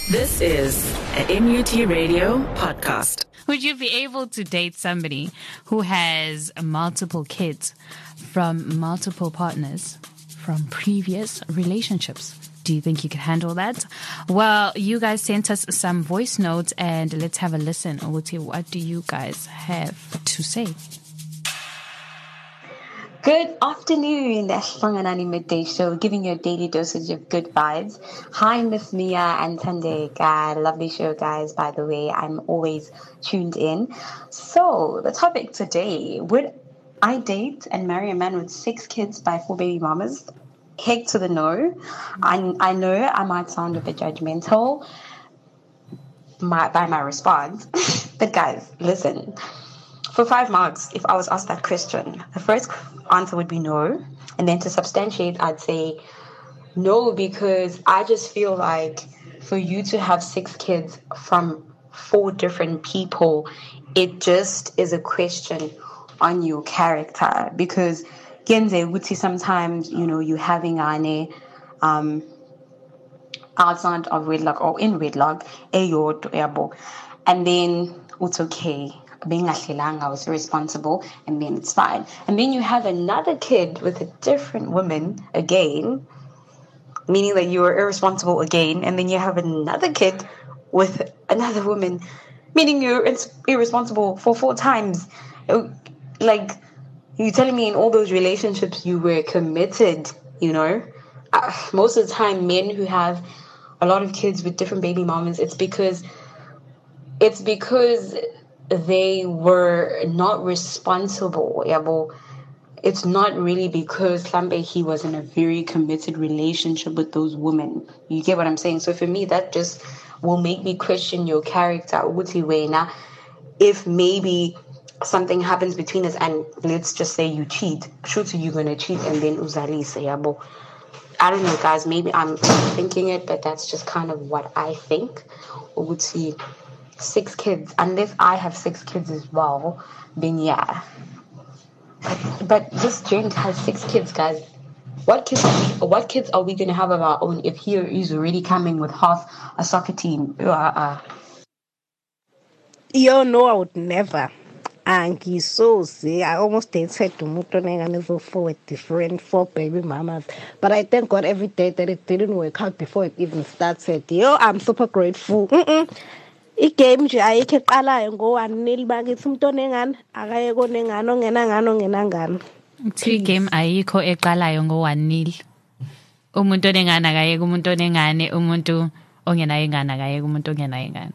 This is an NUT Radio podcast. Would you be able to date somebody who has multiple kids from multiple partners from previous relationships? Do you think you could handle that? Well, you guys sent us some voice notes and let's have a listen. Uguti, what do you guys have to say? Good afternoon, that's Shanganani Midday Show, giving you a daily dosage of good vibes. Hi, Miss Mia and Tande. Lovely show, guys, by the way. I'm always tuned in. So, the topic today, would I date and marry a man with 6 kids by 4 baby mamas? Heck to the no. I know I might sound a bit judgmental by my response, but guys, listen. For 5 marks, if I was asked that question, the first answer would be no. And then to substantiate, I'd say no, because I just feel like for you to have 6 kids from 4 different people, it just is a question on your character. Because Genze would see sometimes, you having ane outside of wedlock or in wedlock, and then it's okay. Being I was irresponsible, and then it's fine. And then you have another kid with a different woman again, meaning that you were irresponsible again, and then you have another kid with another woman, meaning you're irresponsible for 4 times. Like, you're telling me in all those relationships you were committed, Most of the time, men who have a lot of kids with different baby mamas, it's because they were not responsible. It's not really because he was in a very committed relationship with those women. You get what I'm saying? So for me, that just will make me question your character. If maybe something happens between us and let's just say you cheat, sure you're going to cheat and then uzalise. I don't know, guys. Maybe I'm thinking it, but that's just kind of what I think. 6 kids, unless I have 6 kids as well, then yeah. But this gent has 6 kids, guys. What kids are we going to have of our own if he is already coming with half a soccer team? No, I would never. And he's so see, I almost said to Mutoneng and 4 baby mamas. But I thank God every day that it didn't work out before it even started. I'm super grateful. Igame nje ayikho eqalayo ngo-1-0 bakithi umuntu onengane akaye konengane ongenangane ongenangane. Igame ayikho eqalayo ngo-1-0. Umuntu onengane akaye kumuntu onengane, umuntu ongenayo ingane akaye kumuntu ongenayo ingane.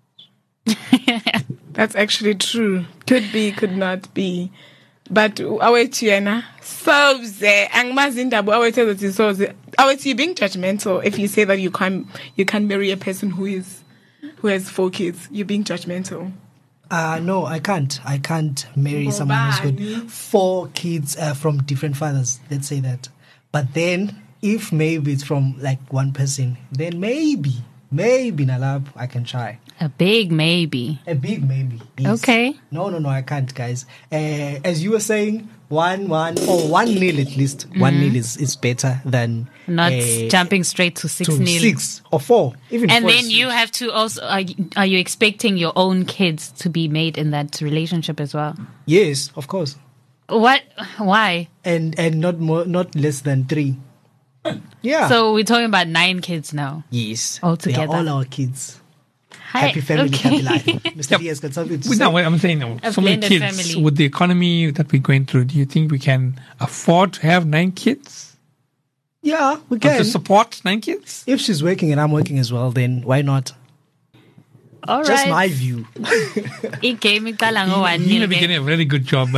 That's actually true. Could be, could not be. But awethu yena soze angimazi indaba awethu ezothi soze. Awethu, you being judgmental if you say that you can't marry a person who has 4 kids. You're being judgmental. No, I can't. I can't marry someone who's got 4 kids from different fathers. Let's say that. But then, if maybe it's from like one person, then maybe Nalab, I can try. A big maybe. Yes. Okay. No, I can't, guys. As you were saying, 1-0 at least. 1-0 is better than not jumping straight to 6-0. 6 or 4, even. And 4 then you have to also. Are you expecting your own kids to be made in that relationship as well? Yes, of course. What? Why? And not less than 3. Yeah. So we're talking about 9 kids now. Yes. All together. They are all our kids. Hi. Happy family, Okay. happy life. Mr. Diaz got something to say? No, I'm saying A so many blended kids family. with the economy that we're going through. Do you think we can afford to have 9 kids? Yeah, we Or can. to support 9 kids? If she's working and I'm working as well, then why not? All Just right. my view. Igame iqala You may be ngo-1-0. getting a very good job.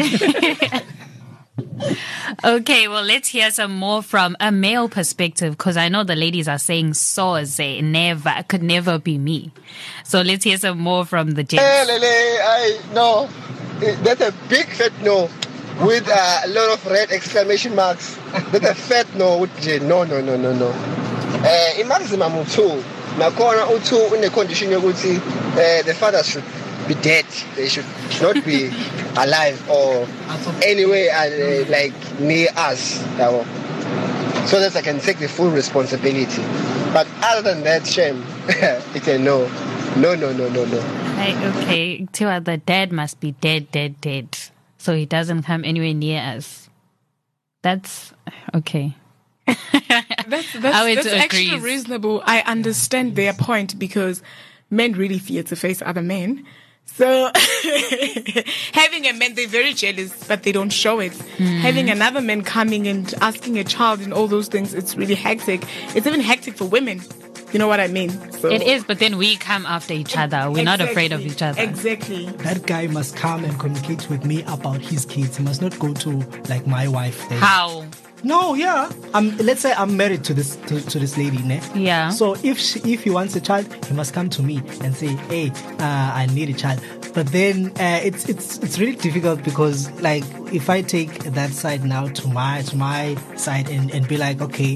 Okay, well, let's hear some more from a male perspective, because I know the ladies are saying soze, never, could never be me. So let's hear some more from the gents. No, that's a big fat no with a lot of red exclamation marks. That's a fat no with no. In maximum u2, nakhona u2 in the condition yokuthi the father should be dead. They should not be alive or anyway like near us. So that I can take the full responsibility. But other than that, shame. It's a no. No. Okay, Tiwa, the dad must be dead. So he doesn't come anywhere near us. That's okay. That's actually reasonable. I understand their point because men really fear to face other men. So having a man, they're very jealous, but they don't show it. Having another man coming and asking a child and all those things, it's really hectic. It's even hectic for women. You know what I mean? So, it is, but then we come after each other. We're not afraid of each other. Exactly. That guy must come and communicate with me about his kids. He must not go to like my wife. How? No, yeah. Let's say I'm married to this lady, ne? Yeah. So if he wants a child, he must come to me and say, "Hey, I need a child." But then it's really difficult because like if I take that side now to my side and be like, okay,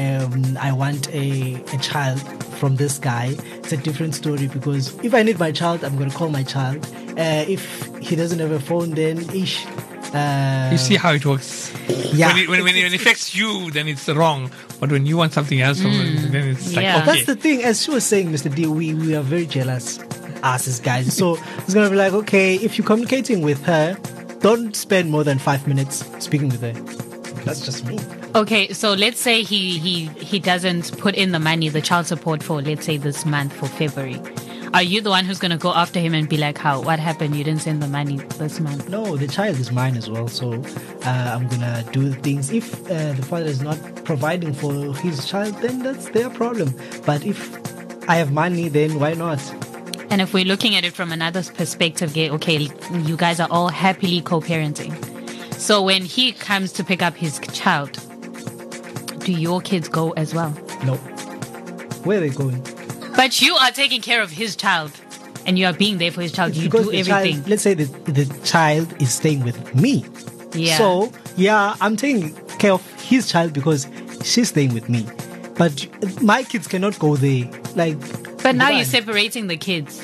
I want a child from this guy. It's a different story because if I need my child, I'm gonna call my child. If he doesn't have a phone, then ish. You see how it works. Yeah. When it affects you, then it's wrong. But when you want something else, then it's like, Yeah. okay. That's the thing. As she was saying, Mr. D, we are very jealous, us as guys. So it's going to be like, okay, if you're communicating with her, don't spend more than 5 minutes speaking with her. That's just me. Okay, so let's say he doesn't put in the money, the child support for, let's say, this month for February. Are you the one who's going to go after him and be like, what happened? You didn't send the money this month. No, the child is mine as well. So I'm going to do things. If the father is not providing for his child, then that's their problem. But if I have money, then why not? And if we're looking at it from another perspective, okay, you guys are all happily co-parenting. So when he comes to pick up his child, do your kids go as well? No. Where are they going? But you are taking care of his child and you are being there for his child. You Because do the everything. Child, let's say the child is staying with me. Yeah. So, yeah, I'm taking care of his child because she's staying with me. But my kids cannot go there. But now why? you're separating the kids.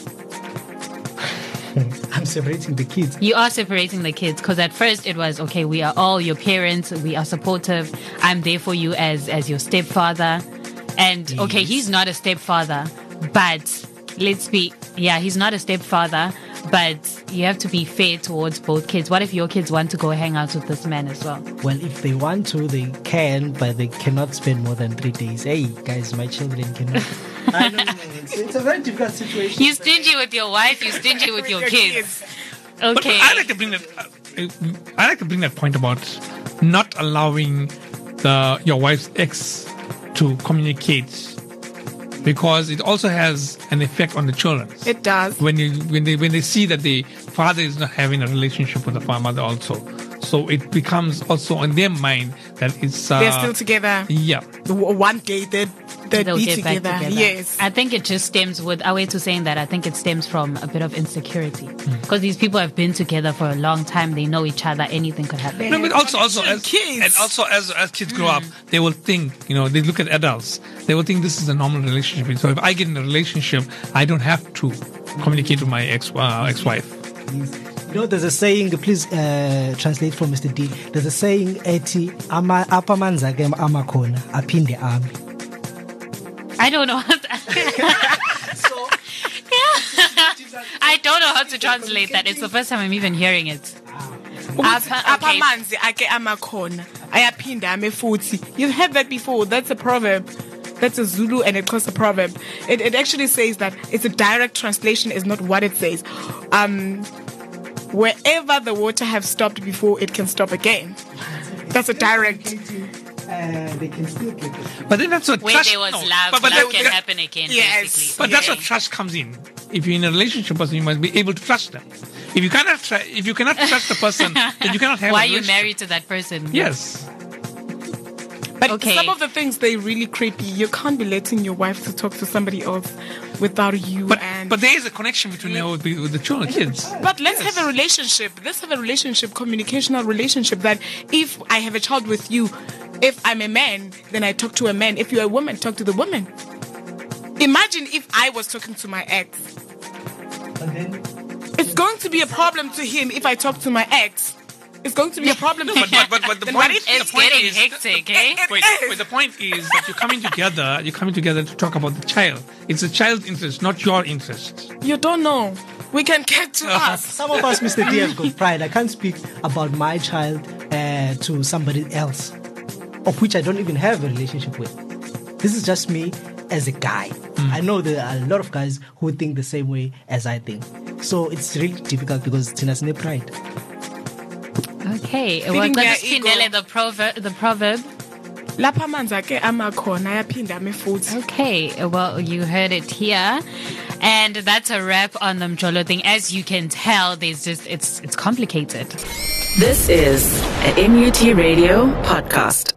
I'm separating the kids. You are separating the kids because at first it was, okay, we are all your parents. We are supportive. I'm there for you as your stepfather. And, okay, he's not a stepfather, but he's not a stepfather, but you have to be fair towards both kids. What if your kids want to go hang out with this man as well? Well, if they want to, they can, but they cannot spend more than 3 days. Hey, guys, my children cannot. I don't know. It's a very difficult situation. You stingy with your wife, you stingy with your kids. But Okay. I like to bring that point about not allowing your wife's ex to communicate, because it also has an effect on the children. It does. When they see that the father is not having a relationship with the mother also, so it becomes also on their mind that it's They're still together. Yeah. One day they'll be get back together. Yes. I think it just stems with Awetu saying that. I think it stems from a bit of insecurity because these people have been together for a long time. They know each other. Anything could happen. No, but also as kids. and also as kids grow up, they will think, they look at adults. They will think this is a normal relationship. So if I get in a relationship, I don't have to communicate with my ex-wife. There's a saying, please translate from Mr. D. There's a saying, eti apa manza ke amakhona aphinde ami. I don't know how to, I don't know how to translate that. It's the first time I'm even hearing it. Apha manzi ake amakhona ayaphinda ame futhi. You've heard that before. That's a proverb. That's a Zulu and a Xhosa proverb. It actually says that it's a direct translation, is not what it says. Wherever the water have stopped before, it can stop again. That's a direct. They can still get it. But then that's what Where trust. there was no, love, but love can that- happen again, Yes. basically. But that's Okay. where trust comes in. If you're in a relationship person, you must be able to trust them. If you cannot trust the person, then you cannot have. Why a are you relationship. married to that person? Yes. But Okay. some of the things, they're really creepy. You can't be letting your wife to talk to somebody else without you. But there is a connection between her with the children, kids. But let's have a relationship. Let's have a relationship, communicational relationship, that if I have a child with you, if I'm a man, then I talk to a man. If you're a woman, talk to the woman. Imagine if I was talking to my ex. And then It's going to be a problem to him if I talk to my ex. it's going to be a problem. But the Then point, what if the It's point getting is, hectic, eh? wait, the point is that you're coming together to talk about the child. It's the child's interest, not your interest. You don't know. We can get to us. Some of us, Mr. D, have got pride. I can't speak about my child to somebody else, of which I don't even have a relationship with. This is just me as a guy. I know there are a lot of guys who think the same way as I think. So it's really difficult because Tina's no pride. Okay, Feeding well, their let's finele the proverb. Lapha amanzi ake amakhona ayaphinda ame futhi. Okay, well, you heard it here. And that's a wrap on the Mjolo thing. As you can tell, it's complicated. This is a MUT Radio podcast.